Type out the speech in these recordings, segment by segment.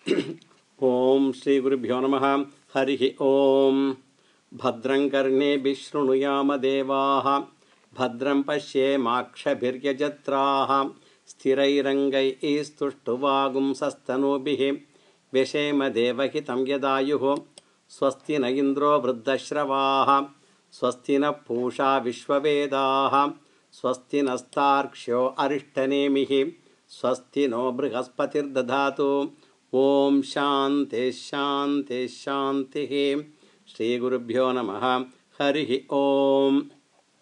Om Shri Gurubhyo Namaha Harihi Om Bhadram Karnebi Shrunuyama Devaha Bhadram Pashye Makshabhirya Jatraha Sthirairangai Istuštuvagum Sastanubihi Veshema Devahitam Yadayuho Swasti na Indro Vruddashravaha Swasti na Pusha Vishwavedaha Swasti na Starksho Arishtanemihi Swasti no Brihaspatir Dadhatu Om Shanti Shanti Shanti Shri Gurubhyo Namaha Harihi Om.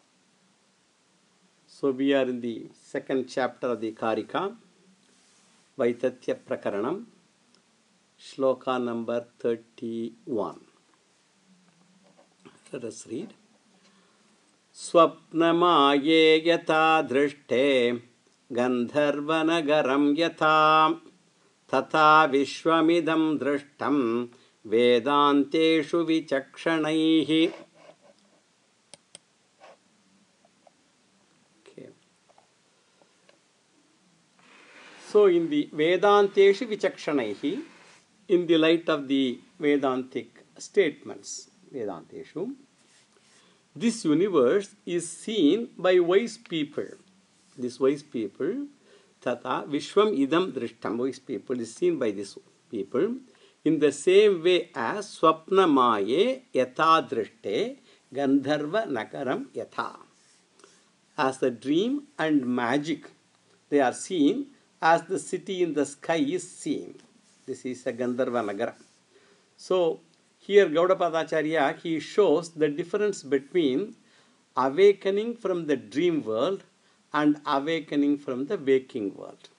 So we are in the second chapter of the Karika, Vaitatya Prakaranam, Shloka number 31. Let us read. Swapnamaye yata drishte Gandharvanagaram yata Tata Vishwamidam drishtam Vedanteshu vichakshanaihi. Okay. So in the Vedanteshu vichakshanaihi, in the light of the Vedantic statements, Vedanteshu, this universe is seen by wise people. This wise people, Tata Vishwam Idam Drishtam, wise people is seen by these people in the same way as Swapna Maye Yatha Drishte Gandharva Nakaram Yatha. As the dream and magic, they are seen as the city in the sky is seen. This is a Gandharva Nagara. So, here Gaudapadacharya, he shows the difference between awakening from the dream world and awakening from the waking world.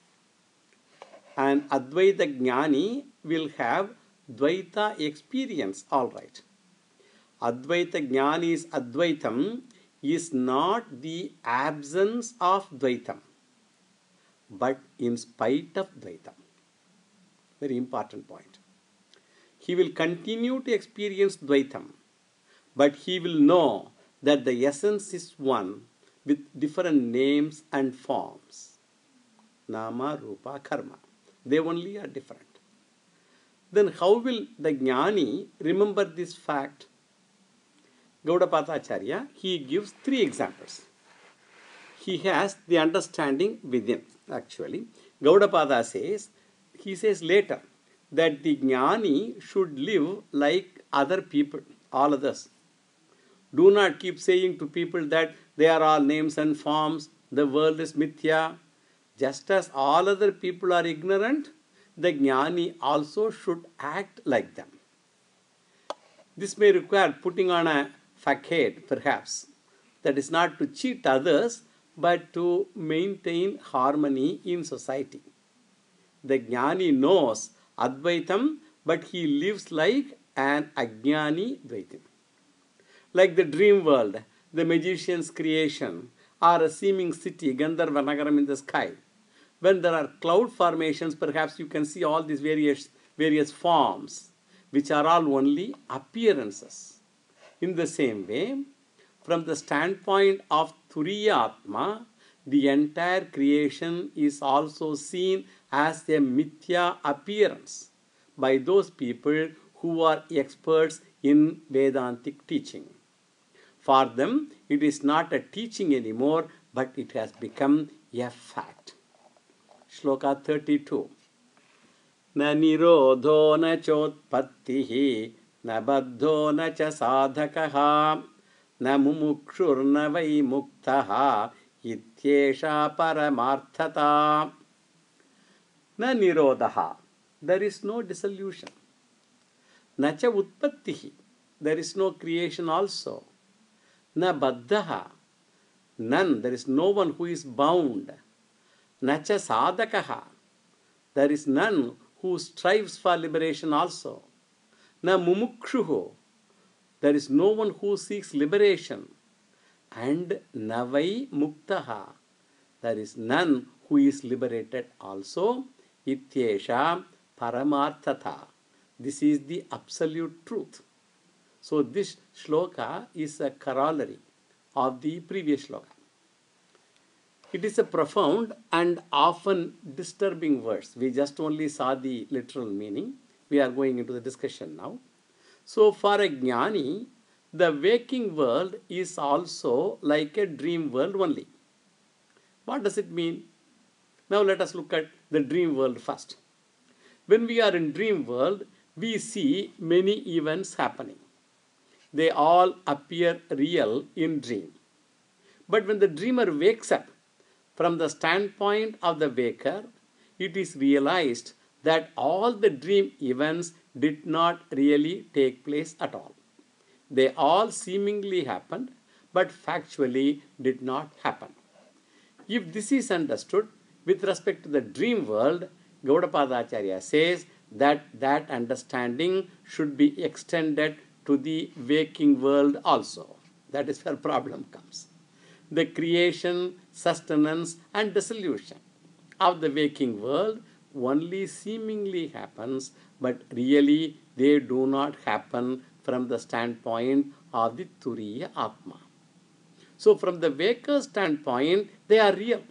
And Advaita Jnani will have Dvaita experience, all right. Advaita Jnani's Advaitam is not the absence of Dvaitam, but in spite of Dvaitam. Very important point. He will continue to experience Dvaitam, but he will know that the essence is one with different names and forms. Nama, Rupa, Karma. They only are different. Then how will the Jnani remember this fact? Gaudapadacharya, he gives three examples. He has the understanding within, actually. Gaudapada says, he says later, that the Jnani should live like other people, all others. Do not keep saying to people that they are all names and forms, the world is mithya. Just as all other people are ignorant, the Jnani also should act like them. This may require putting on a facade, perhaps. That is not to cheat others, but to maintain harmony in society. The Jnani knows Advaitam, but he lives like an Ajnani Dvaitam. Like the dream world, the magician's creation, or a seeming city, Gandharva Nagaram in the sky. When there are cloud formations, perhaps you can see all these various forms, which are all only appearances. In the same way, from the standpoint of Turiya Atma, the entire creation is also seen as a mithya appearance by those people who are experts in Vedantic teaching. For them, it is not a teaching anymore, but it has become a fact. Shloka 32. Na nirodho na chotpattihi na baddho na cha sadhakaha na mumukshur na vai muktaha ityesha paramarthata. Na nirodha, there is no dissolution. Na cha utpattihi, there is no creation also. Na baddha, none, there is no one who is bound. Na cha sadhakaha, there is none who strives for liberation also. Na mumukshuho, there is no one who seeks liberation. And na vai muktaha, there is none who is liberated also. Ityesha paramarthata. This is the absolute truth. So this shloka is a corollary of the previous shloka. It is a profound and often disturbing verse. We just only saw the literal meaning. We are going into the discussion now. So for a jnani, the waking world is also like a dream world only. What does it mean? Now let us look at the dream world first. When we are in dream world, we see many events happening. They all appear real in dream. But when the dreamer wakes up, from the standpoint of the waker, it is realized that all the dream events did not really take place at all. They all seemingly happened, but factually did not happen. If this is understood with respect to the dream world, Gaudapada Acharya says that that understanding should be extended to the waking world also. That is where problem comes. The creation, sustenance, and dissolution of the waking world only seemingly happens, but really they do not happen from the standpoint of the Turiya Atma. So from the waker's standpoint, they are real.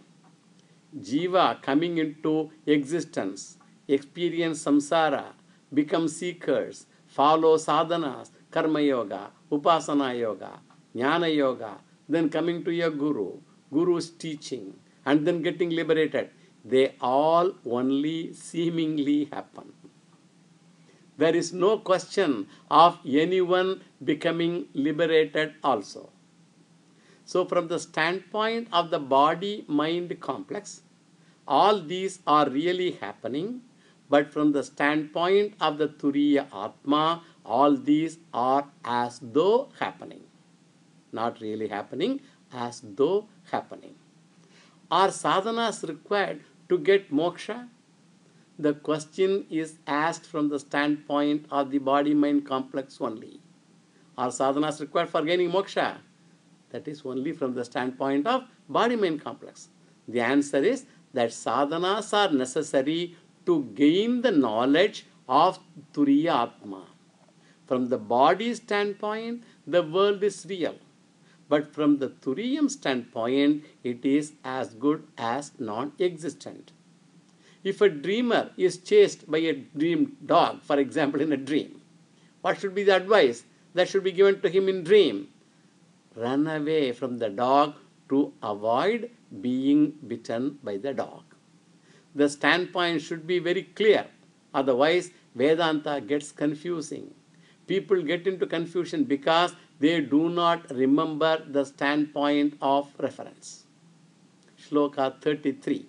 Jiva coming into existence, experience samsara, become seekers, follow sadhanas, karma yoga, upasana yoga, jnana yoga, then coming to your guru, guru's teaching, and then getting liberated. They all only seemingly happen. There is no question of anyone becoming liberated also. So from the standpoint of the body-mind complex, all these are really happening, but from the standpoint of the Turiya Atma, all these are as though happening. Not really happening, as though happening. Are sadhanas required to get moksha? The question is asked from the standpoint of the body-mind complex only. Are sadhanas required for gaining moksha? That is only from the standpoint of body-mind complex. The answer is that sadhanas are necessary to gain the knowledge of Turiya Atma. From the body standpoint, the world is real. But from the Turiyam standpoint, it is as good as non-existent. If a dreamer is chased by a dream dog, for example, in a dream, what should be the advice that should be given to him in dream? Run away from the dog to avoid being bitten by the dog. The standpoint should be very clear. Otherwise, Vedanta gets confusing. People get into confusion because they do not remember the standpoint of reference. Shloka 33.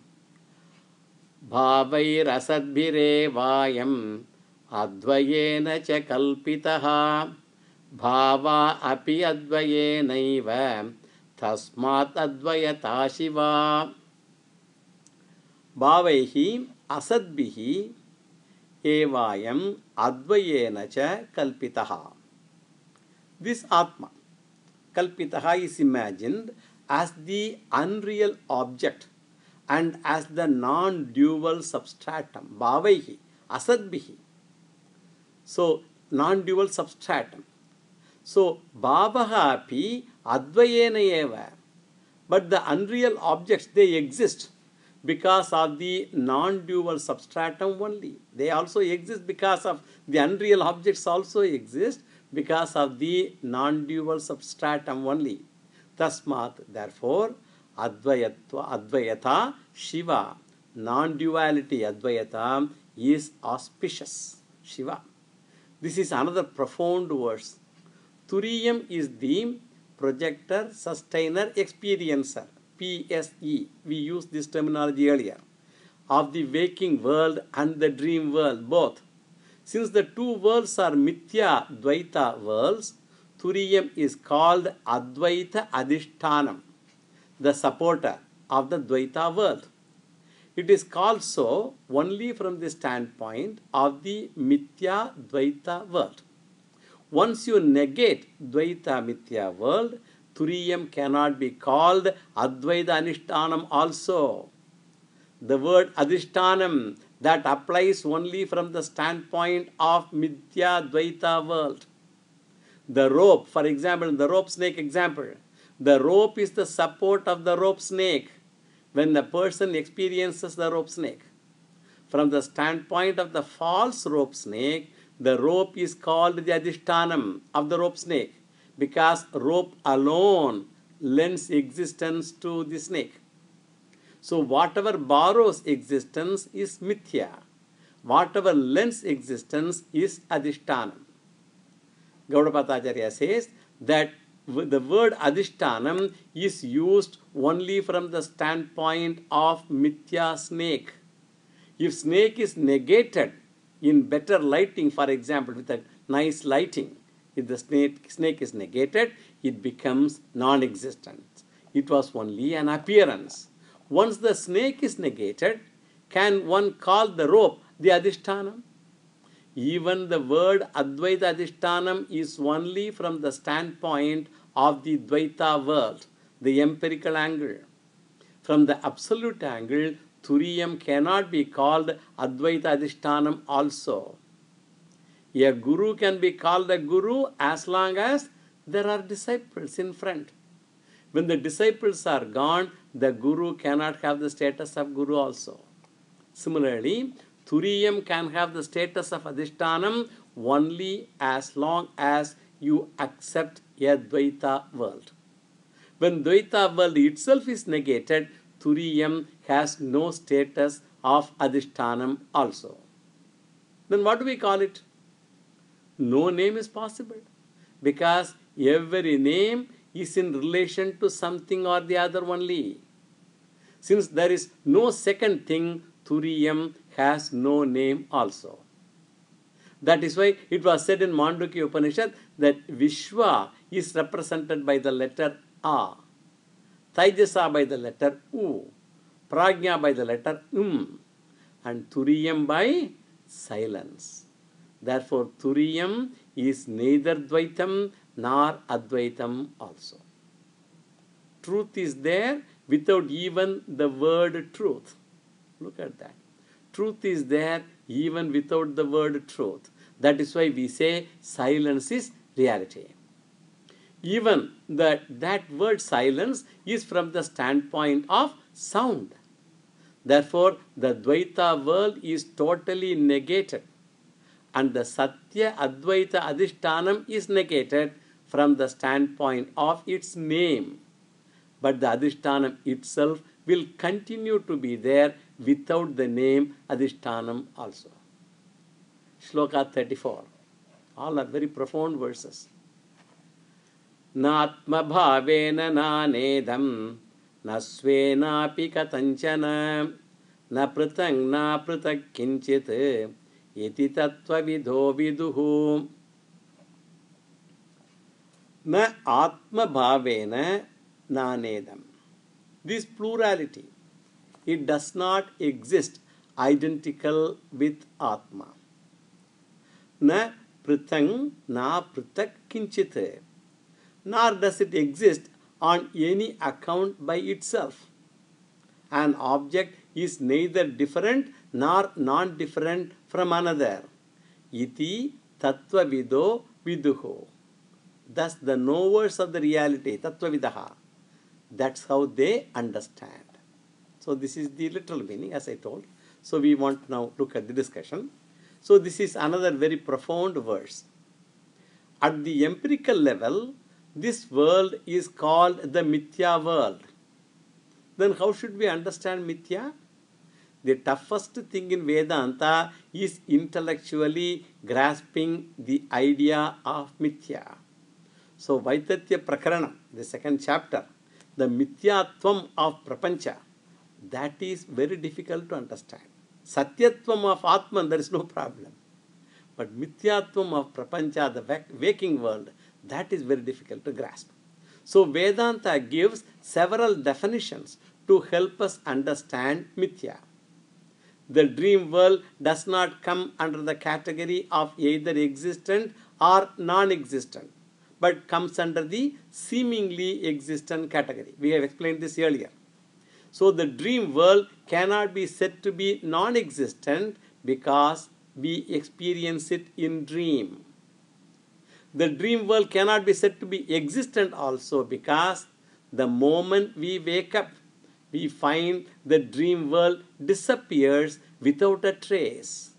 Bhavair asadbhire vayam advayena cha kalpitaha bhava api advayenaiva tasmat advayata shiva. Bhavaihi asadbhihi evayam advayena cha kalpitaha. This Atma, Kalpitaha, is imagined as the unreal object and as the non-dual substratum. Bhavaihi, asadbhihi. So, non-dual substratum. So, bhavaha api advayena eva. But the unreal objects, they exist because of the non-dual substratum only. They also exist because of the unreal objects also exist because of the non-dual substratum only. Tasmat, therefore, Advayata Shiva, non-duality Advayata is auspicious. Shiva. This is another profound verse. Turiyam is the projector, sustainer, experiencer. PSE. We used this terminology earlier. Of the waking world and the dream world, both. Since the two worlds are Mithya Dvaita worlds, Turiyam is called Advaita Adhishtanam, the supporter of the Dvaita world. It is called so only from the standpoint of the Mithya Dvaita world. Once you negate Dvaita Mithya world, Turiyam cannot be called Advaita Anishtanam also. The word Adhishtanam, that applies only from the standpoint of Mithya Dvaita world. The rope, for example, the rope snake example, the rope is the support of the rope snake. when the person experiences the rope snake. From the standpoint of the false rope snake, the rope is called the adhishtanam of the rope snake because rope alone lends existence to the snake. So whatever borrows existence is mithya. Whatever lends existence is adhishtanam. Gaudapada Acharya says that the word adhishtanam is used only from the standpoint of mithya snake. If snake is negated in better lighting, for example, with a nice lighting, if the snake is negated, it becomes non-existent. It was only an appearance. Once the snake is negated, can one call the rope the adhishtanam? Even the word Advaita Adhishtanam is only from the standpoint of the Dvaita world, the empirical angle. From the absolute angle, Turiyam cannot be called Advaita Adhishtanam also. A guru can be called a guru as long as there are disciples in front. When the disciples are gone, the guru cannot have the status of guru also. Similarly, Turiyam can have the status of Adhishtanam only as long as you accept a Dvaita world. When Dvaita world itself is negated, Turiyam has no status of Adhishtanam also. Then what do we call it? No name is possible because every name is in relation to something or the other only. Since there is no second thing, Turiyam has no name also. That is why it was said in Mandukya Upanishad that Vishwa is represented by the letter A, Taijasa by the letter U, Prajna by the letter and Turiyam by silence. Therefore, Turiyam is neither Dvaitam nor Advaitam also. Truth is there without even the word truth. Look at that. Truth is there even without the word truth. That is why we say silence is reality. Even that word silence is from the standpoint of sound. Therefore, the Dvaita world is totally negated. And the Satya Advaita Adhishtanam is negated from the standpoint of its name. But the Adhishtanam itself will continue to be there without the name Adhishtanam also. Shloka 34. All are very profound verses. Natma bhavena nanedham nasvenapi katanchana na pritang na pritak kinchit iti tattva vidho viduhu. Na atma bhavena nanedham. This plurality, it does not exist identical with Atma. Na pritang na pritak kinchit. Nor does it exist on any account by itself. An object is neither different nor non-different from another. Iti tattva vido viduho. Thus the knowers of the reality, tattva vidaha. That's how they understand. So this is the literal meaning, as I told. So we want to now look at the discussion. So this is another very profound verse. At the empirical level, this world is called the Mithya world. Then how should we understand Mithya? The toughest thing in Vedanta is intellectually grasping the idea of Mithya. So Vaitatya Prakarana, the second chapter, the Mithyatvam of Prapancha, that is very difficult to understand. Satyatvam of Atman, there is no problem. But Mithyatvam of Prapancha, the waking world, that is very difficult to grasp. So Vedanta gives several definitions to help us understand Mithya. The dream world does not come under the category of either existent or non-existent, but comes under the seemingly existent category. We have explained this earlier. So the dream world cannot be said to be non-existent because we experience it in dream. The dream world cannot be said to be existent also because the moment we wake up, we find the dream world disappears without a trace.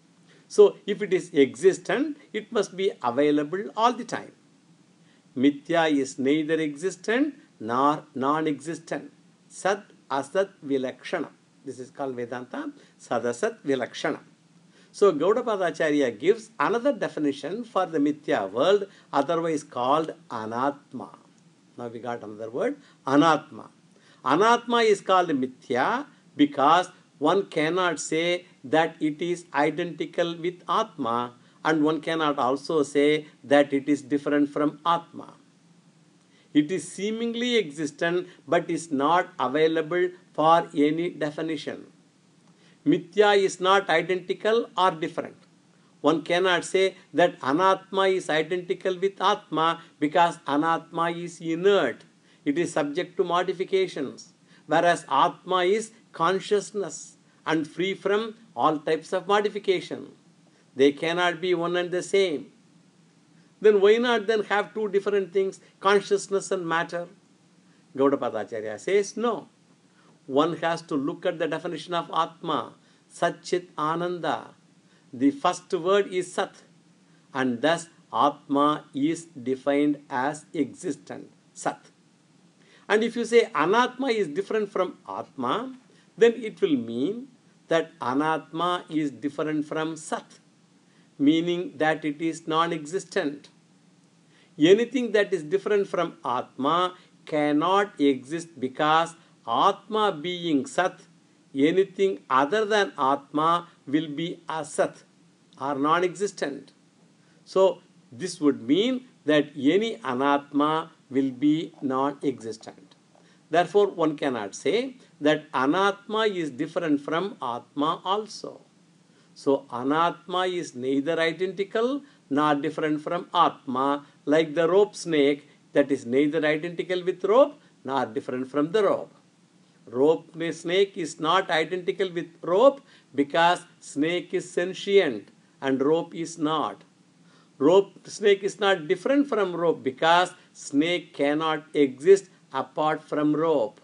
So if it is existent, it must be available all the time. Mithya is neither existent nor non-existent. Sat asat vilakshana. This is called Vedanta Sadasat Vilakshana. So Gaudapada Acharya gives another definition for the Mithya world, otherwise called Anatma. Now we got another word, Anatma. Anatma is called Mithya because one cannot say that it is identical with Atma, and one cannot also say that it is different from Atma. It is seemingly existent but is not available for any definition. Mithya is not identical or different. One cannot say that Anatma is identical with Atma because Anatma is inert. It is subject to modifications, whereas Atma is consciousness and free from all types of modification. They cannot be one and the same. Then why not then have two different things, consciousness and matter? Gaudapada Acharya says no. One has to look at the definition of Atma, Satchit Ananda. The first word is Sat, and thus Atma is defined as existent, Sat. And if you say Anatma is different from Atma, then it will mean that Anatma is different from Sat, meaning that it is non-existent. Anything that is different from Atma cannot exist because Atma being Sat, anything other than Atma will be Asat or non-existent. So this would mean that any Anatma will be non-existent. Therefore, one cannot say that Anatma is different from Atma also. So Anatma is neither identical nor different from Atma, like the rope snake that is neither identical with rope nor different from the rope. Rope snake is not identical with rope because snake is sentient and rope is not. Rope snake is not different from rope because snake cannot exist apart from rope.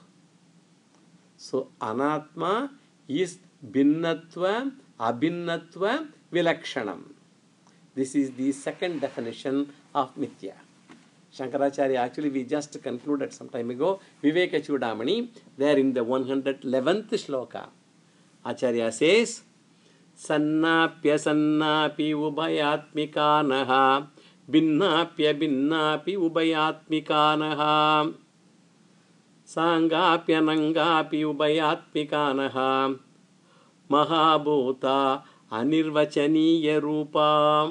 So Anatma is Bhinnatva, Abhinnatva, Vilakshanam. This is the second definition of Mithya. Shankaracharya, actually we just concluded some time ago, Viveka Chudamani, there in the 111th shloka. Acharya says, Sannapya sannapi ubayatmikanaha, Binnapya binnapi ubayatmikanaha, Sangapya nangapi ubayatmikanaha, Mahabhuta anirvachaniya rupa.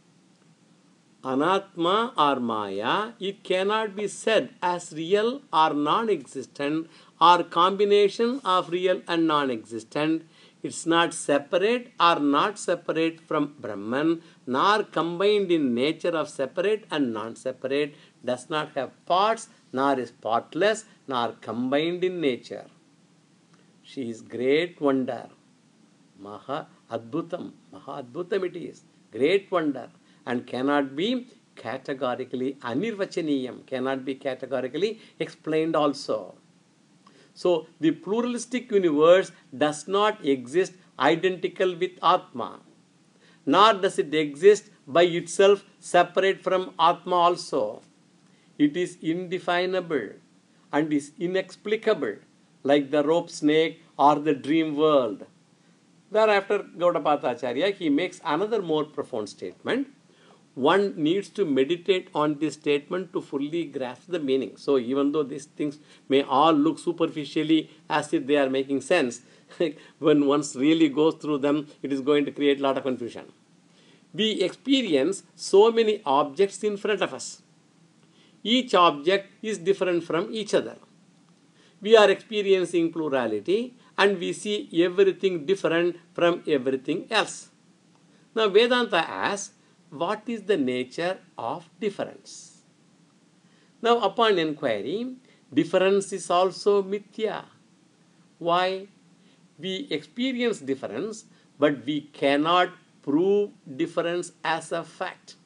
Anatma or Maya, it cannot be said as real or non-existent or combination of real and non-existent. It's not separate or not separate from Brahman, nor combined in nature of separate and non-separate, does not have parts, nor is partless, nor combined in nature. She is great wonder. Maha Adbhutam it is. Great wonder. And cannot be categorically anirvachaniyam, cannot be categorically explained also. So the pluralistic universe does not exist identical with Atma, nor does it exist by itself separate from Atma also. It is indefinable and is inexplicable, like the rope snake or the dream world. Thereafter, Gaudapada Acharya, he makes another more profound statement. One needs to meditate on this statement to fully grasp the meaning. So even though these things may all look superficially as if they are making sense, when one really goes through them, it is going to create a lot of confusion. We experience so many objects in front of us. Each object is different from each other. We are experiencing plurality and we see everything different from everything else. Now Vedanta asks, what is the nature of difference? Now upon inquiry, difference is also mithya. Why? We experience difference, but we cannot prove difference as a fact.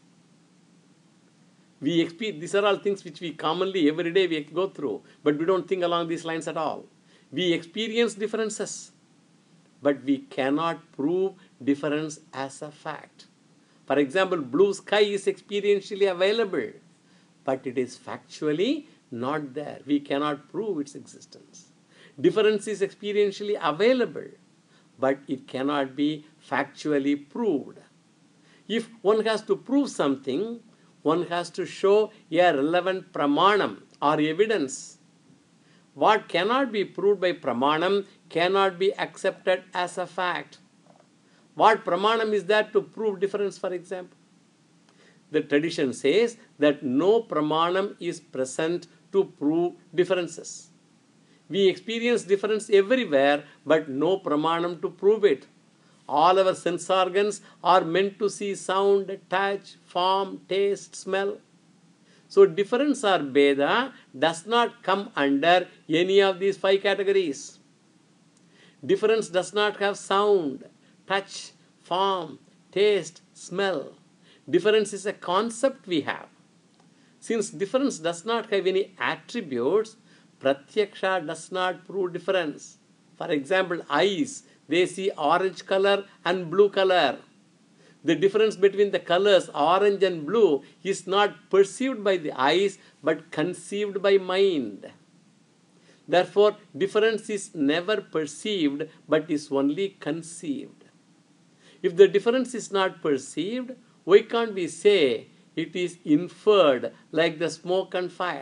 These are all things which we commonly every day we go through, but we don't think along these lines at all. We experience differences, but we cannot prove difference as a fact. For example, blue sky is experientially available, but it is factually not there. We cannot prove its existence. Difference is experientially available, but it cannot be factually proved. If one has to prove something, one has to show a relevant pramanam or evidence. What cannot be proved by pramanam cannot be accepted as a fact. What pramanam is there to prove difference, for example? The tradition says that no pramanam is present to prove differences. We experience difference everywhere, but no pramanam to prove it. All our sense organs are meant to see sound, touch, form, taste, smell. So difference or bheda does not come under any of these 5 categories. Difference does not have sound, touch, form, taste, smell. Difference is a concept we have. Since difference does not have any attributes, pratyaksha does not prove difference. For example, eyes, they see orange color and blue color. The difference between the colors orange and blue is not perceived by the eyes but conceived by mind. Therefore, difference is never perceived but is only conceived. If the difference is not perceived, why can't we say it is inferred like the smoke and fire?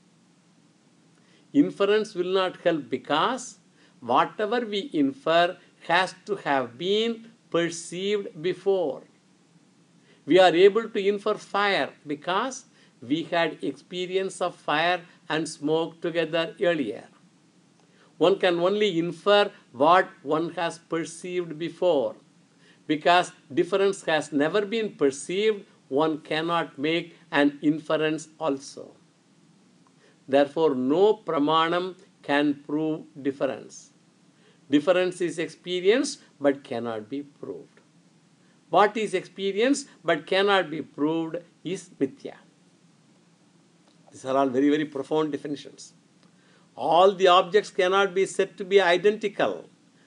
Inference will not help because whatever we infer has to have been perceived before. We are able to infer fire because we had experience of fire and smoke together earlier. One can only infer what one has perceived before. Because difference has never been perceived, one cannot make an inference also. Therefore, no pramanam can prove difference. Difference is experienced but cannot be proved. What is experienced but cannot be proved is mithya. These are all very, very profound definitions. All the objects cannot be said to be identical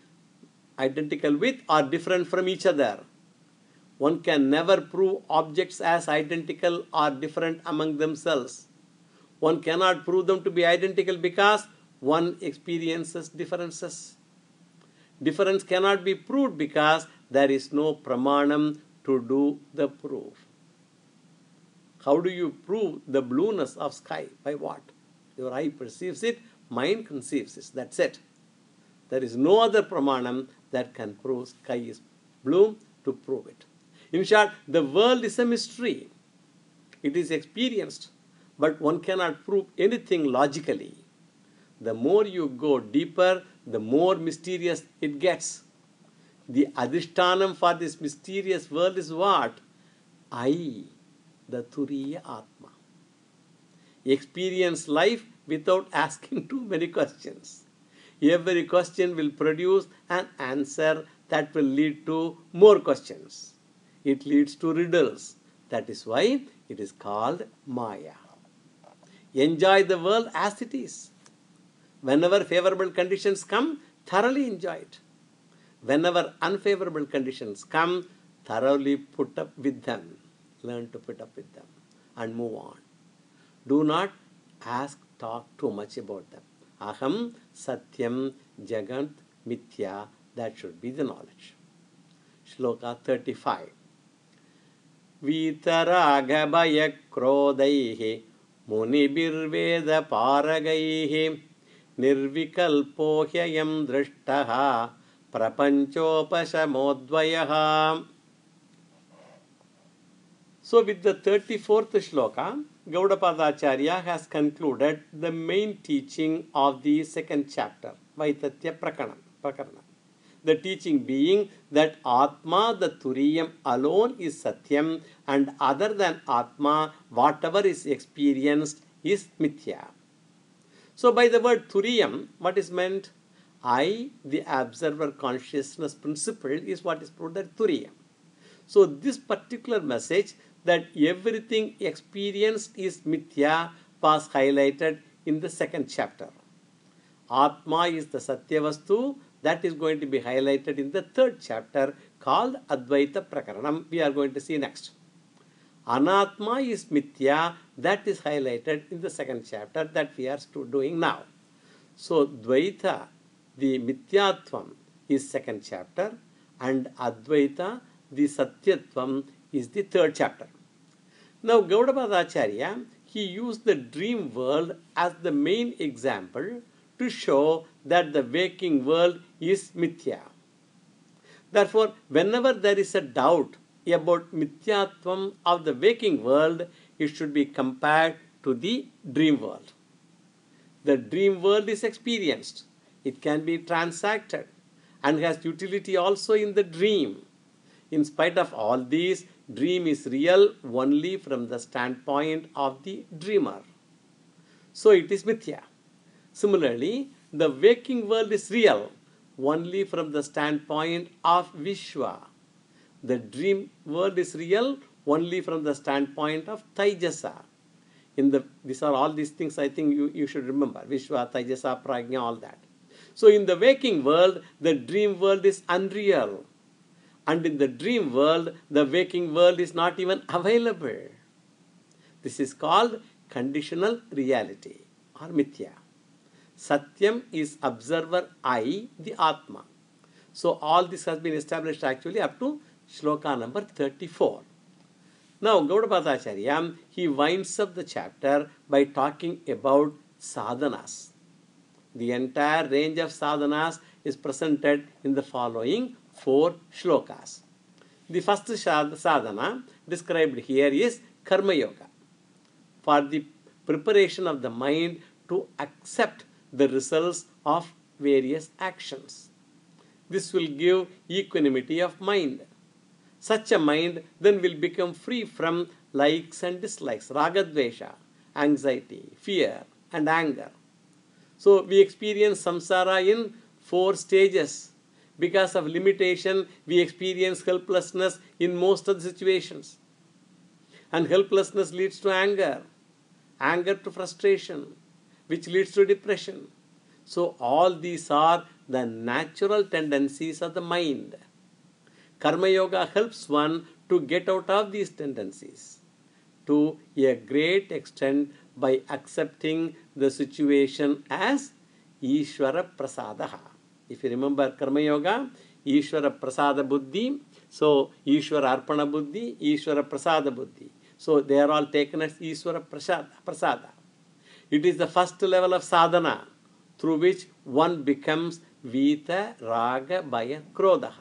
with or different from each other. One can never prove objects as identical or different among themselves. One cannot prove them to be identical because one experiences differences. Difference cannot be proved because there is no pramanam to do the proof. How do you prove the blueness of sky? By what? Your eye perceives it, mind conceives it. That's it. There is no other pramanam that can prove sky is blue to prove it. In short, the world is a mystery. It is experienced, but one cannot prove anything logically. The more you go deeper, the more mysterious it gets. The adhishtanam for this mysterious world is what? I, the Turiya Atma. Experience life without asking too many questions. Every question will produce an answer that will lead to more questions. It leads to riddles. That is why it is called Maya. Enjoy the world as it is. Whenever favorable conditions come, thoroughly enjoy it. Whenever unfavorable conditions come, thoroughly put up with them. Learn to put up with them and move on. Do not talk too much about them. Aham, Satyam, Jagat, Mithya, that should be the knowledge. Shloka 35. Vitaragabhaya krodaihi munibirveda paragaihi nirvikalpohyayam drishtaha prapanchopashamodvayaha. So with the 34th shloka, Gaudapada Acharya has concluded the main teaching of the second chapter, Vaitatya Prakarana. The teaching being that Atma, the Turiyam alone is Satyam, and other than Atma, whatever is experienced is Mithya. So by the word Turiyam, what is meant? I, the observer consciousness principle, is what is proved as Turiyam. So this particular message that everything experienced is Mithya was highlighted in the second chapter. Atma is the Satya Vastu. That is going to be highlighted in the third chapter called Advaita Prakaranam. We are going to see next. Anatma is Mithya. That is highlighted in the second chapter that we are doing now. So Dvaita, the Mithyatvam, is second chapter, and Advaita, the Satyatvam, is the third chapter. Now Gaudapada Acharya, he used the dream world as the main example to show that the waking world is Mithya. Therefore, whenever there is a doubt about Mithyatvam of the waking world, it should be compared to the dream world. The dream world is experienced. It can be transacted and has utility also in the dream. In spite of all these, dream is real only from the standpoint of the dreamer. So it is Mithya. Similarly, the waking world is real only from the standpoint of Vishwa. The dream world is real only from the standpoint of Taijasa. These are all these things I think you should remember. Vishwa, Taijasa, Prajna, all that. So in the waking world, the dream world is unreal. And in the dream world, the waking world is not even available. This is called conditional reality or Mithya. Satyam is observer I, the Atma. So all this has been established actually up to shloka number 34. Now Gaudapada Acharya, he winds up the chapter by talking about sadhanas. The entire range of sadhanas is presented in the following 4 shlokas. The first sadhana described here is Karma Yoga, for the preparation of the mind to accept the results of various actions. This will give equanimity of mind. Such a mind then will become free from likes and dislikes, ragadvesha, anxiety, fear and anger. So we experience samsara in 4 stages. Because of limitation, we experience helplessness in most of the situations. And helplessness leads to anger, anger to frustration, which leads to depression. So all these are the natural tendencies of the mind. Karma Yoga helps one to get out of these tendencies to a great extent by accepting the situation as Ishvara Prasadaha. If you remember Karma Yoga, Ishvara Prasada Buddhi, so Ishvara Arpana Buddhi, Ishvara Prasada Buddhi. So they are all taken as Ishvara Prasada. It is the first level of sadhana through which one becomes Vita, Raga, Bhaya, Krodha.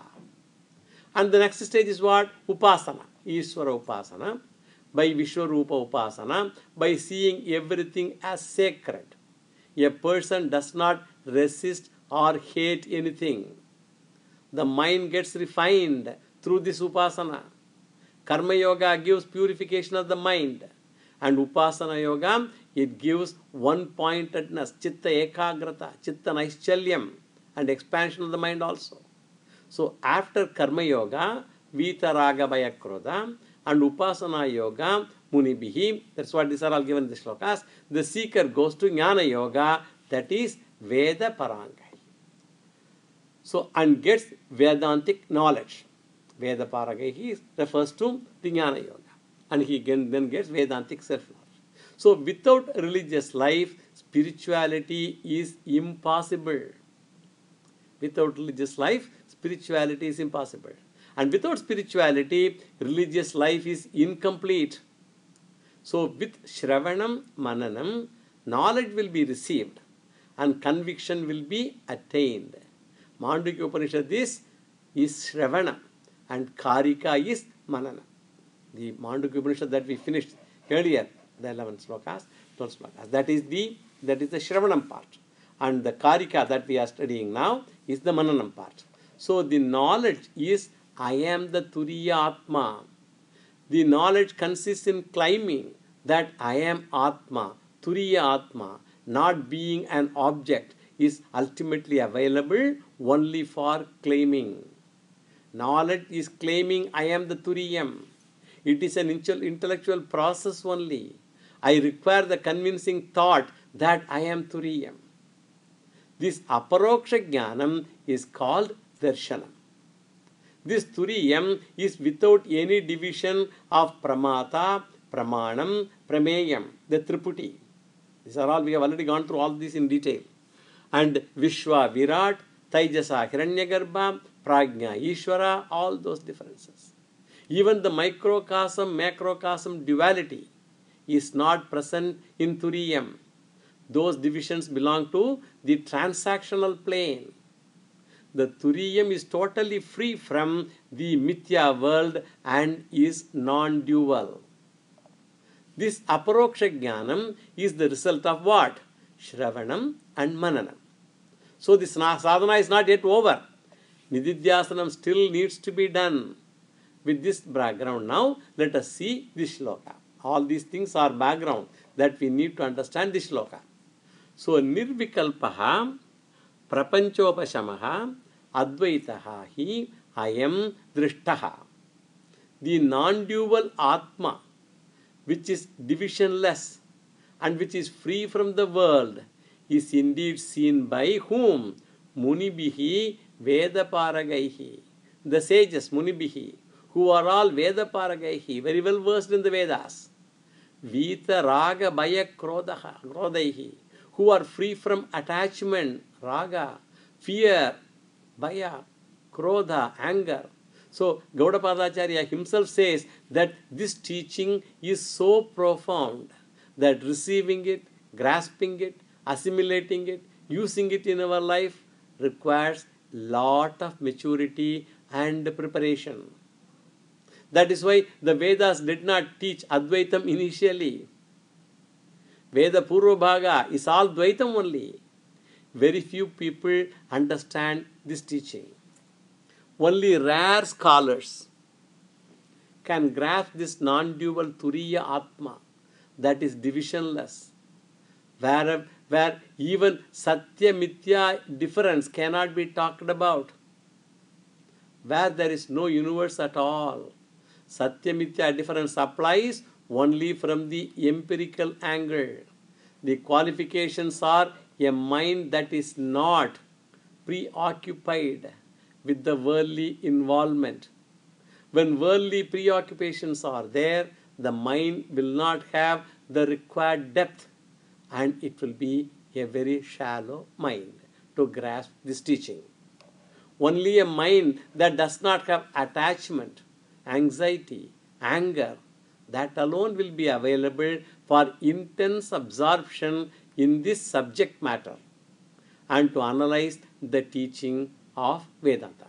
And the next stage is what? Upasana, Ishvara Upasana, by Vishwarupa Upasana, by seeing everything as sacred. A person does not resist or hate anything. The mind gets refined through this Upasana. Karma Yoga gives purification of the mind. And Upasana Yoga, it gives one-pointedness, Chitta Ekagrata, Chitta Naischalyam, and expansion of the mind also. So after Karma Yoga, Vita Raga Bhaya Krodha, and Upasana Yoga, Munibihi, that's what these are all given in the shlokas, the seeker goes to Jnana Yoga, that is Veda Parangai. So, and gets Vedantic knowledge. Veda Parangai refers to the Jnana Yoga. And he then gets Vedantic self-knowledge. So, without religious life, spirituality is impossible. Without religious life, spirituality is impossible. And without spirituality, religious life is incomplete. So, with Shravanam, Mananam, knowledge will be received and conviction will be attained. Mandukya Upanishad is Shravana and Karika is Manana. The Mandukya Upanishad that we finished earlier, the 11 slokas, 12 slokas, that is the Shravanam part. And the Karika that we are studying now is the Mananam part. So the knowledge is I am the Turiya Atma. The knowledge consists in claiming that I am Atma, Turiya Atma, not being an object, is ultimately available only for claiming. Knowledge is claiming I am the Turiyam. It is an intellectual process only. I require the convincing thought that I am Turiyam. This aparoksha jnanam is called darshanam. This turiyam is without any division of pramata, pramanam, prameyam, the triputi. These are all, we have already gone through all this in detail. And Vishwa Virat, Taijasa Hiranyagarbha, Prajna Ishvara, all those differences. Even the microcosm, macrocosm duality is not present in Turiyam. Those divisions belong to the transactional plane. The Turiyam is totally free from the Mithya world and is non-dual. This Aparoksha Jnanam is the result of what? Shravanam and Mananam. So this sadhana is not yet over. Nididhyasanam still needs to be done. With this background now, let us see this shloka. All these things are background that we need to understand this shloka. So nirvikalpaha prapanchopashamaha advaitaha hi ayam drishtaha. The non-dual Atma, which is divisionless and which is free from the world, is indeed seen by whom? Munibihi Vedaparagaihi. The sages, Munibihi, who are all Vedaparagaihi, very well versed in the Vedas. Vita Raga Baya Krodaihi, who are free from attachment, Raga, fear, Baya, Krodha, anger. So Gaudapadacharya himself says that this teaching is so profound that receiving it, grasping it, assimilating it, using it in our life requires lot of maturity and preparation. That is why the Vedas did not teach Advaitam initially. Veda Purva Bhaga is all Dvaitam only. Very few people understand this teaching. Only rare scholars can grasp this non-dual Turiya Atma that is divisionless, where even Satya Mithya difference cannot be talked about, where there is no universe at all. Satya Mithya difference applies only from the empirical angle. The qualifications are a mind that is not preoccupied with the worldly involvement. When worldly preoccupations are there, the mind will not have the required depth and it will be a very shallow mind to grasp this teaching. Only a mind that does not have attachment, anxiety, anger, that alone will be available for intense absorption in this subject matter and to analyze the teaching of Vedanta.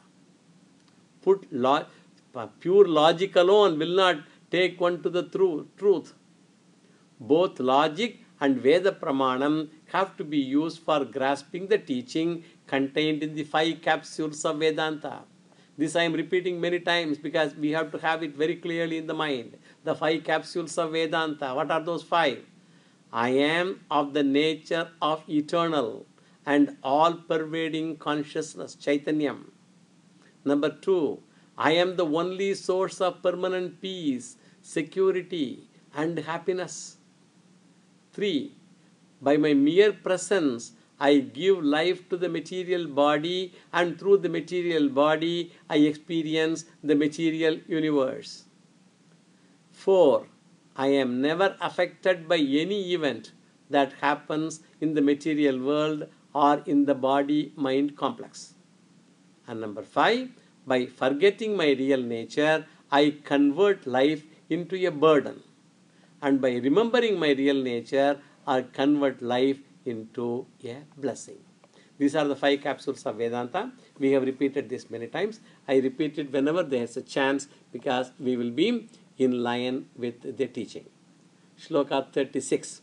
Pure logic alone will not take one to the truth. Both logic and Veda Pramanam have to be used for grasping the teaching contained in the 5 capsules of Vedanta. This I am repeating many times because we have to have it very clearly in the mind. The 5 capsules of Vedanta. What are those 5? I am of the nature of eternal and all-pervading consciousness, Chaitanyam. Number 2, I am the only source of permanent peace, security, and happiness. 3, by my mere presence, I give life to the material body, and through the material body, I experience the material universe. 4, I am never affected by any event that happens in the material world or in the body-mind complex. And number 5, by forgetting my real nature, I convert life into a burden. And by remembering my real nature, I convert life into a blessing. These are the 5 capsules of Vedanta. We have repeated this many times. I repeat it whenever there is a chance because we will be in line with the teaching. Shloka 36.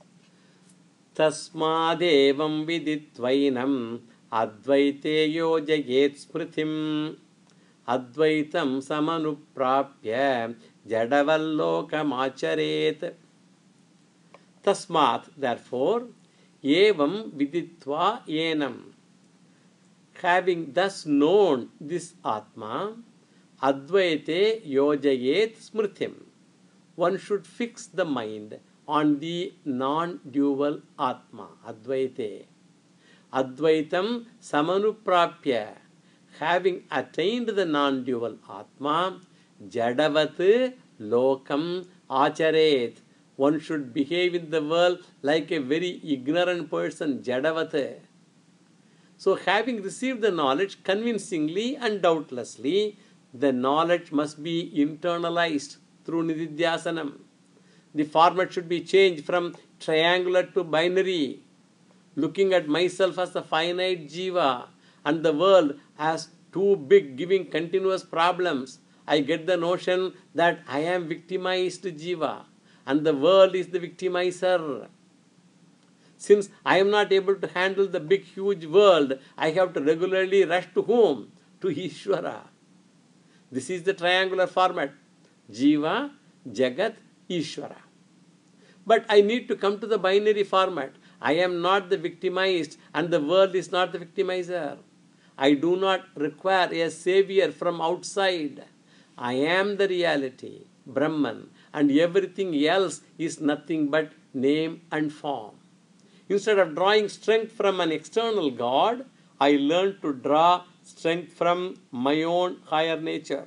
Tasmadevam viditvainam advaite yojayet smrithim advaitam samanuprapya jadavallokam acharet. Tasmat, therefore, evam viditva enam. Having thus known this Atma, advaite yojayet smrithim. One should fix the mind on the non-dual Atma, Advaite. Advaitam samanuprapya. Having attained the non-dual Atma, Jadavat lokam acharet. One should behave in the world like a very ignorant person, Jadavat. So, having received the knowledge convincingly and doubtlessly, the knowledge must be internalized through Nididhyasanam. The format should be changed from triangular to binary, looking at myself as a finite jiva and the world as too big, giving continuous problems. I get the notion that I am victimized jiva and the world is the victimizer. Since I am not able to handle the big, huge world, I have to regularly rush to whom? To Ishvara. This is the triangular format. Jiva, Jagat, Ishvara. But I need to come to the binary format. I am not the victimized and the world is not the victimizer. I do not require a savior from outside. I am the reality, Brahman, and everything else is nothing but name and form. Instead of drawing strength from an external God, I learned to draw strength from my own higher nature.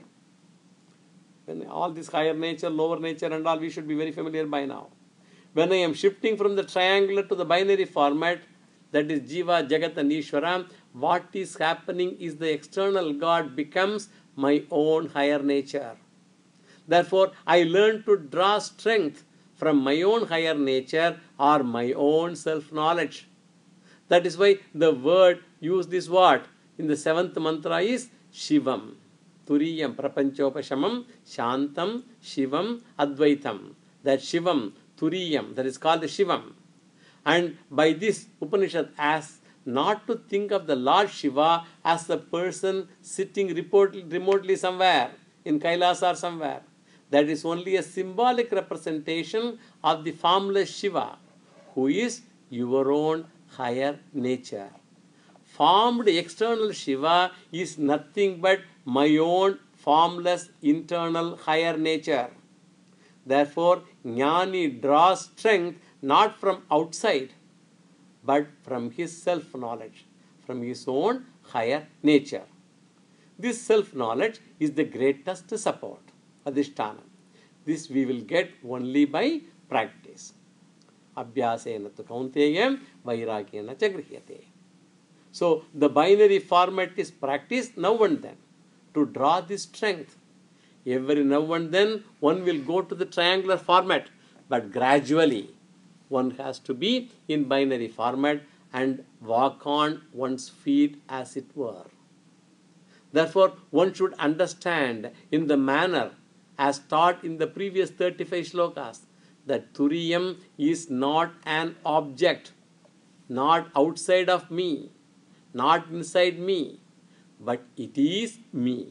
When all this higher nature, lower nature and all, we should be very familiar by now. When I am shifting from the triangular to the binary format, that is Jiva, Jagat and Ishvara, what is happening is the external God becomes my own higher nature. Therefore, I learn to draw strength from my own higher nature or my own self-knowledge. That is why the word used this what? In the 7th mantra is Shivam. Turiyam, Prapanchopashamam, Shantam, Shivam, Advaitam. That Shivam, Turiyam, that is called the Shivam. And by this Upanishad asks not to think of the Lord Shiva as the person sitting remotely somewhere, in Kailas or somewhere. That is only a symbolic representation of the formless Shiva, who is your own higher nature. Formed external Shiva is nothing but my own formless internal higher nature. Therefore, Jnani draws strength not from outside, but from his self-knowledge, from his own higher nature. This self-knowledge is the greatest support, Adhisthana. This we will get only by practice. Abhyasena tu kaunteyam vairagyena cha grihyate. So, the binary format is practiced now and then to draw this strength. Every now and then one will go to the triangular format, but gradually one has to be in binary format and walk on one's feet as it were. Therefore, one should understand in the manner as taught in the previous 35 shlokas that Turiyam is not an object, not outside of me, not inside me, but it is me.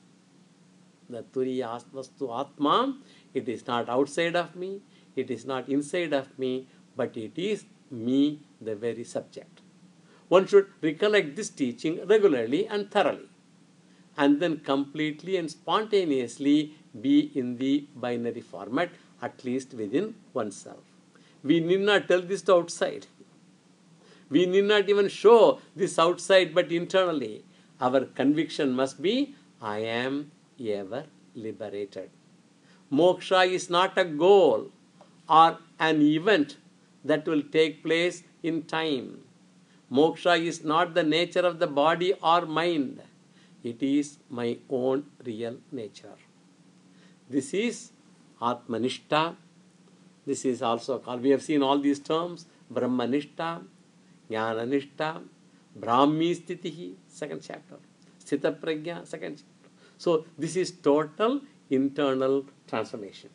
The Turiya Vastu Atma, it is not outside of me, it is not inside of me, but it is me, the very subject. One should recollect this teaching regularly and thoroughly, and then completely and spontaneously be in the binary format, at least within oneself. We need not tell this to outside. We need not even show this outside, but internally. Our conviction must be, I am ever liberated. Moksha is not a goal or an event that will take place in time. Moksha is not the nature of the body or mind. It is my own real nature. This is Atmanishta. This is also called, we have seen all these terms, Brahmanishta, Jnananishta, Brahmi Sthitihi, 2nd chapter, Sthita Prajna, 2nd chapter. So, this is total internal transformation.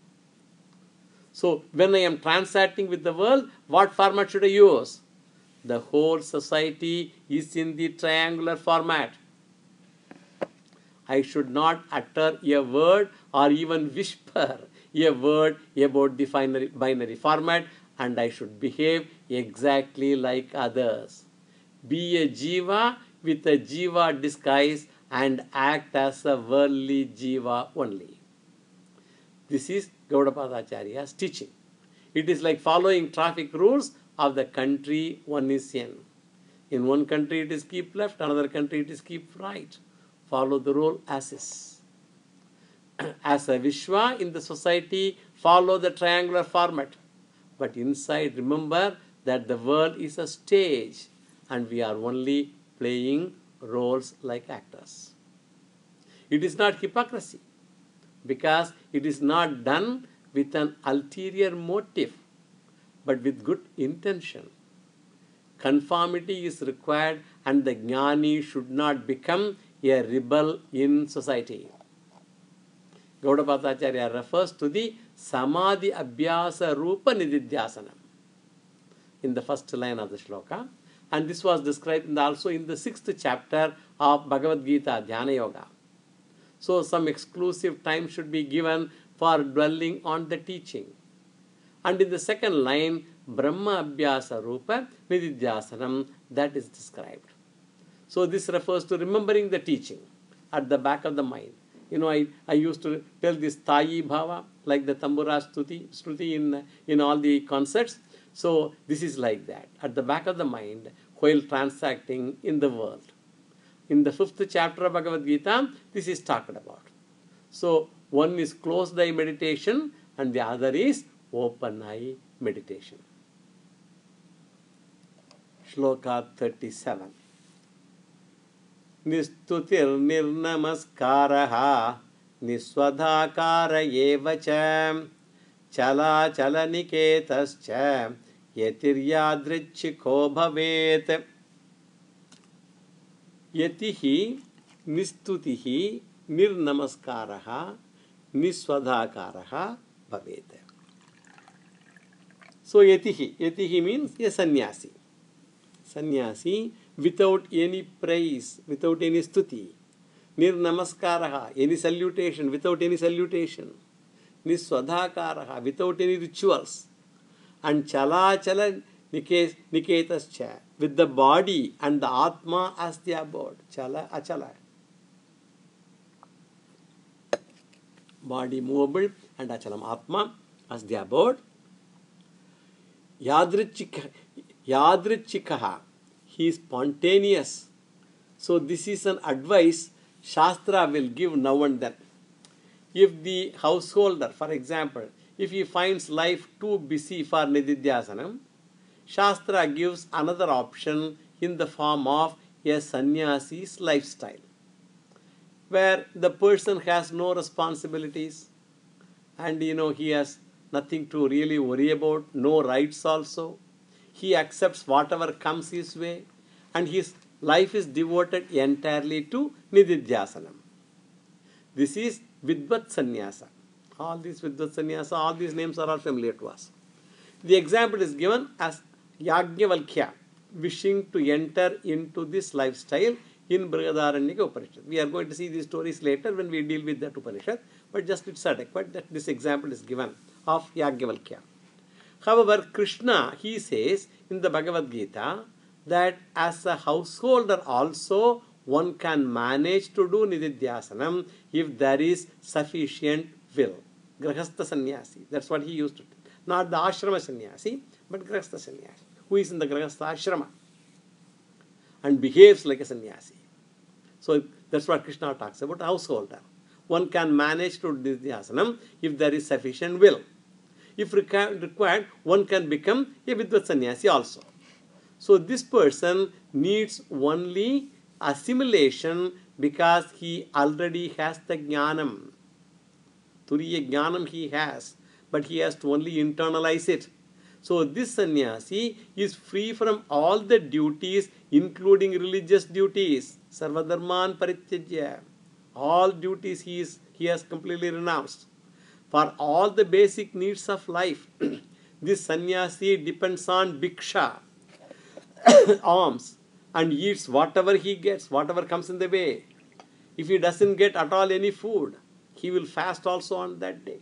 So, when I am transacting with the world, what format should I use? The whole society is in the triangular format. I should not utter a word or even whisper a word about the binary format, and I should behave exactly like others. Be a jiva with a jiva disguise and act as a worldly jiva only. This is Gaudapada Acharya's teaching. It is like following traffic rules of the country one is in. In one country it is keep left, another country it is keep right. Follow the rule as is. As a Vishwa in the society, follow the triangular format. But inside, remember that the world is a stage and we are only playing roles like actors. It is not hypocrisy because it is not done with an ulterior motive but with good intention. Conformity is required and the jnani should not become a rebel in society. Gaudapada Acharya refers to the Samadhi Abhyasa Rupa Nididhyasana in the first line of the shloka, and this was described also in the 6th chapter of Bhagavad Gita, Dhyana Yoga. So some exclusive time should be given for dwelling on the teaching. And in the second line, Brahma Abhyasa Rupa Nididhyasanam, that is described. So this refers to remembering the teaching at the back of the mind. You know, I used to tell this Tayi Bhava, like the Tambura Shruti in all the concerts. So this is like that, at the back of the mind, while transacting in the world. In the 5th chapter of Bhagavad Gita, this is talked about. So one is closed eye meditation and the other is open eye meditation. Shloka 37. Nistutir nirnamaskaraha niswadhakara evacha chala chalaniketascha yatiryadrichiko bhavet. Yatihi nistutihi nirnamaskaraha niswadhakaraha bhavet. So yatihi means a sannyasi. Sannyasi without any praise, without any stuti. Nirnamaskaraha, any salutation, without any salutation. Niswadhakaraha, without any rituals. And chala niketascha, with the body and the atma as the abode. Chala achala. Body movable and achalam atma as the abode. Yadrichikaha, he is spontaneous. So this is an advice Shastra will give now and then. If the householder, for example, if he finds life too busy for Nididhyasanam, Shastra gives another option in the form of a sannyasi's lifestyle, where the person has no responsibilities and he has nothing to really worry about, no rights also. He accepts whatever comes his way and his life is devoted entirely to Nididhyasanam. This is Vidvat Sannyasa. All these Vidvat Sannyasa, all these names are all familiar to us. The example is given as Yajnavalkya wishing to enter into this lifestyle in Brihadaranyaka Upanishad. We are going to see these stories later when we deal with that Upanishad, but just it's adequate that this example is given of Yajnavalkya. However, Krishna, he says in the Bhagavad Gita that as a householder also one can manage to do Nididhyasanam if there is sufficient will. Grahastha Sannyasi, that's what he used to do. Not the Ashrama Sannyasi, but Grahastha Sannyasi, who is in the Grahastha Ashrama and behaves like a Sannyasi. So that's what Krishna talks about, householder. One can manage to do Nididhyasanam if there is sufficient will. If required, one can become a Vidvat Sannyasi also. So this person needs only assimilation because he already has the Jnanam. Turiya Jnanam he has, but he has to only internalize it. So this sannyasi is free from all the duties, including religious duties. Sarvadharman Parityajya. All duties he has completely renounced. For all the basic needs of life, this sannyasi depends on bhiksha, alms, and eats whatever he gets, whatever comes in the way. If he doesn't get at all any food, he will fast also on that day.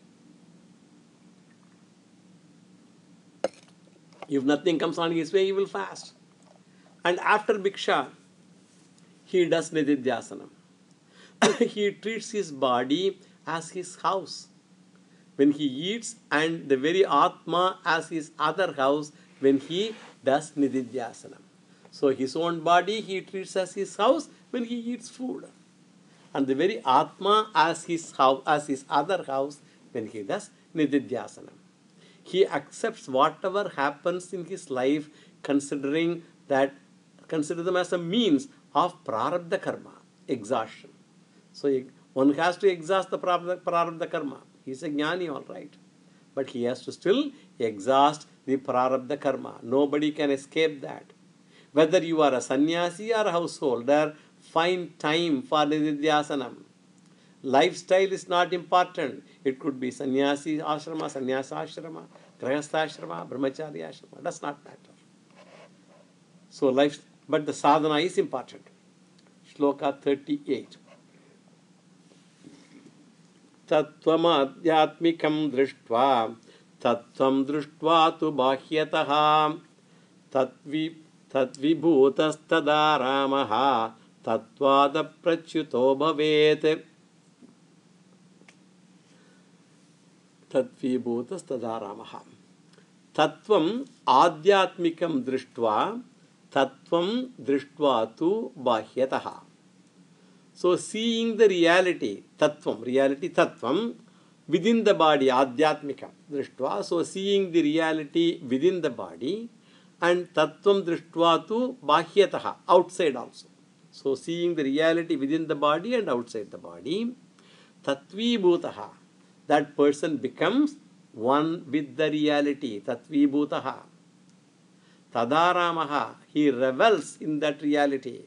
If nothing comes on his way, he will fast. And after bhiksha, he does Nididhyasanam. He treats his body as his house when he eats, and the very Atma as his other house when he does Nididhyasanam. So his own body he treats as his house when he eats food. And the very Atma as his house, as his other house when he does Nididhyasana. He accepts whatever happens in his life, consider them as a means of prarabdha karma, exhaustion. So one has to exhaust the prarabdha karma. He is a jnani, all right. But he has to still exhaust the prarabdha karma. Nobody can escape that. Whether you are a sannyasi or a householder, find time for nididhyasanam. Lifestyle is not important. It could be sannyasi ashrama, sannyasa ashrama, grahastha ashrama, brahmachari ashrama. Does not matter. So but the sadhana is important. Shloka 38. Tattvam adhyatmikam drishtva tattvam drishtva tu bahyataha tatvibhutastada ramaha tattvada prachyuto bhavet. Tatvibhutastada ramaha. Tattvam adhyatmikam drishtva tattvam drishtva tu bahyataha. So seeing the reality, tattvam, within the body, adhyatmika, drishtva. So seeing the reality within the body, and tattvam drishtva tu bahyataha, outside also. So seeing the reality within the body and outside the body, tatvibhutaha, that person becomes one with the reality, tatvibhutaha. Tadaramaha, he revels in that reality.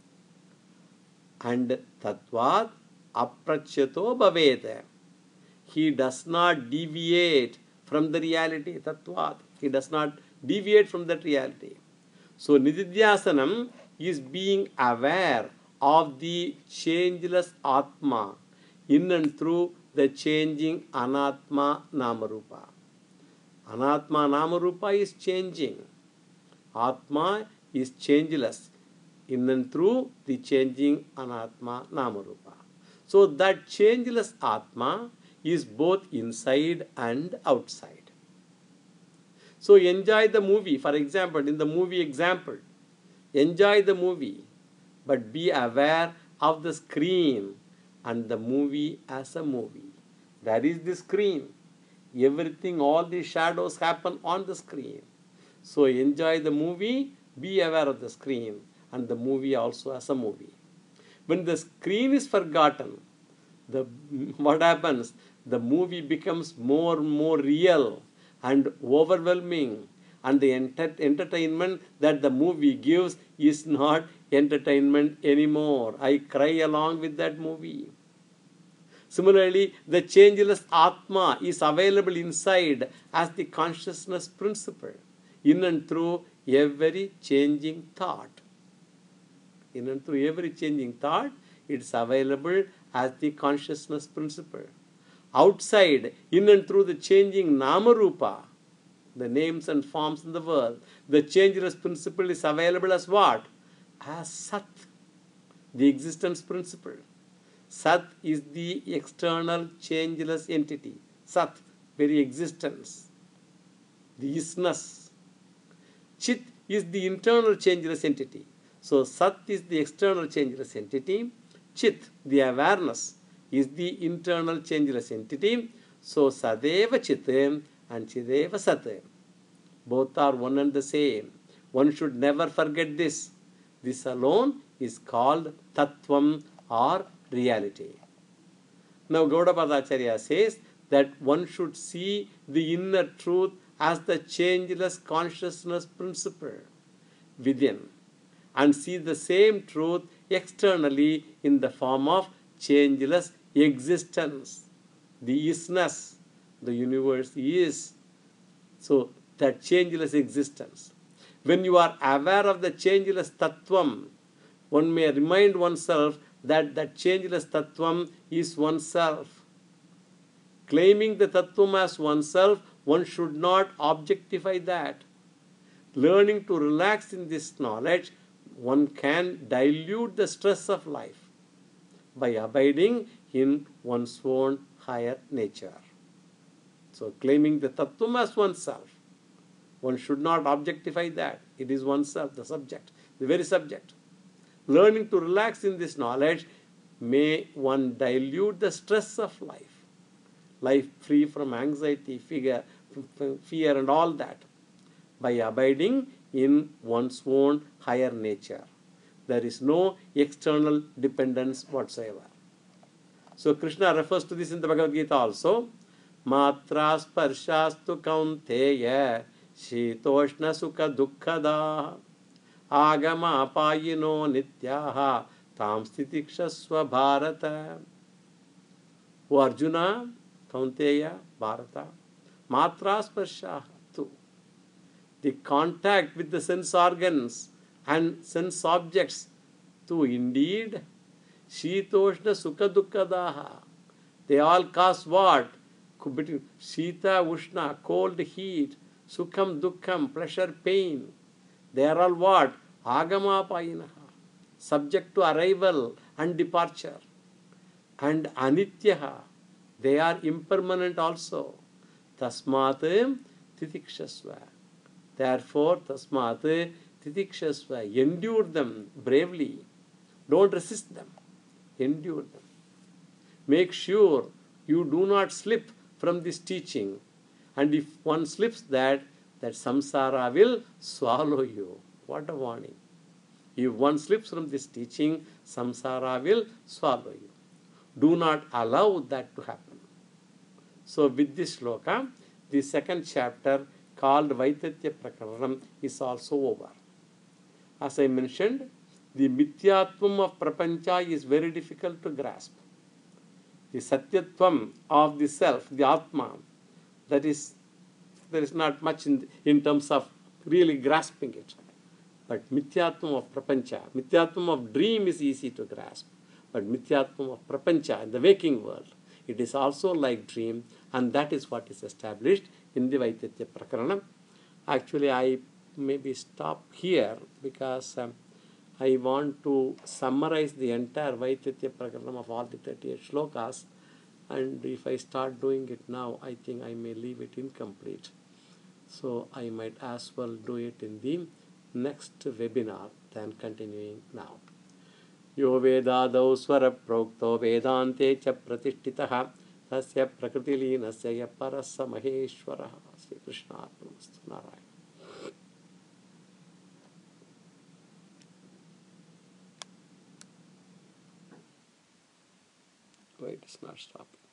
And tattvat aprachyato bhavet. He does not deviate from the reality, tattvat. He does not deviate from that reality. So nididhyasanam is being aware of the changeless Atma in and through the changing Anatma Namarupa. Anatma Namarupa is changing. Atma is changeless in and through the changing Anatma Namarupa. So that changeless Atma is both inside and outside. So enjoy the movie. For example, in the movie example, enjoy the movie, but be aware of the screen and the movie as a movie. That is the screen. Everything, all the shadows happen on the screen. So enjoy the movie, be aware of the screen and the movie also as a movie. When the screen is forgotten, what happens? The movie becomes more and more real and overwhelming, and the entertainment that the movie gives is not entertainment anymore. I cry along with that movie. Similarly, the changeless Atma is available inside as the consciousness principle, in and through every changing thought. In and through every changing thought, it's available as the consciousness principle. Outside, in and through the changing Namarupa, the names and forms in the world, the changeless principle is available as what? As Sat, the existence principle. Sat is the external changeless entity. Sat, very existence, the isness. Chit is the internal changeless entity. So Sat is the external changeless entity. Chit, the awareness, is the internal changeless entity. So Sadeva Chit and Chideva Sat. Both are one and the same. One should never forget this. This alone is called Tattvam or reality. Now Gaudapada Acharya says that one should see the inner truth as the changeless consciousness principle within, and see the same truth externally in the form of changeless existence, the isness. The universe is. So that changeless existence. When you are aware of the changeless Tattvam, one may remind oneself that that changeless Tattvam is oneself. Claiming the Tattvam as oneself, one should not objectify that. Learning to relax in this knowledge, one can dilute the stress of life by abiding in one's own higher nature. So claiming the Tattvam as oneself, one should not objectify that. It is oneself, the subject. the very subject. Learning to relax in this knowledge may one dilute the stress of life. Life free from anxiety, fear and all that, by abiding in one's own higher nature. There is no external dependence whatsoever. So Krishna refers to this in the Bhagavad Gita also. Matra sparshastu kaunteya shitoshna sukha dukkhada agama apayino nityaha tam stitikshasva bharata. O Arjuna, Kaunteya, Bharata, Matra sparsha tu. The contact with the sense organs and sense objects tu indeed Shitoshna Sukha Dukkadaha. They all cause what? Between Shita, Ushna, cold, heat, Sukham, Dukkham, pleasure, pain. They are all what? Agama Payinaha. Subject to arrival and departure. And Anityaha. They are impermanent also. Tasmat Titikshasva. Therefore, Tasmat Titikshasva. Endure them bravely. Don't resist them. Endure them. Make sure you do not slip from this teaching. And if one slips that samsara will swallow you. What a warning. If one slips from this teaching, samsara will swallow you. Do not allow that to happen. So with this shloka, the second chapter called Vaitatya Prakaranam is also over. As I mentioned, the mithyatvam of prapancha is very difficult to grasp. The satyatvam of the self, the atma, there is not much in terms of really grasping it. But mithyatvam of prapancha, mithyatvam of dream is easy to grasp. But mithyatvam of prapancha, in the waking world, it is also like dream, and that is what is established in the Vaitatya Prakaranam. Actually, I maybe stop here because I want to summarize the entire Vaitatya Prakaranam of all the 38 shlokas, and if I start doing it now, I think I may leave it incomplete. So I might as well do it in the next webinar than continuing now. Yo vedadau swara prokto vedante cha pratishtitaha tasya prakritilinasya parasa maheshwaraha. Sri Krishna Arpanastu. Narayana. Wait, it's not stopping.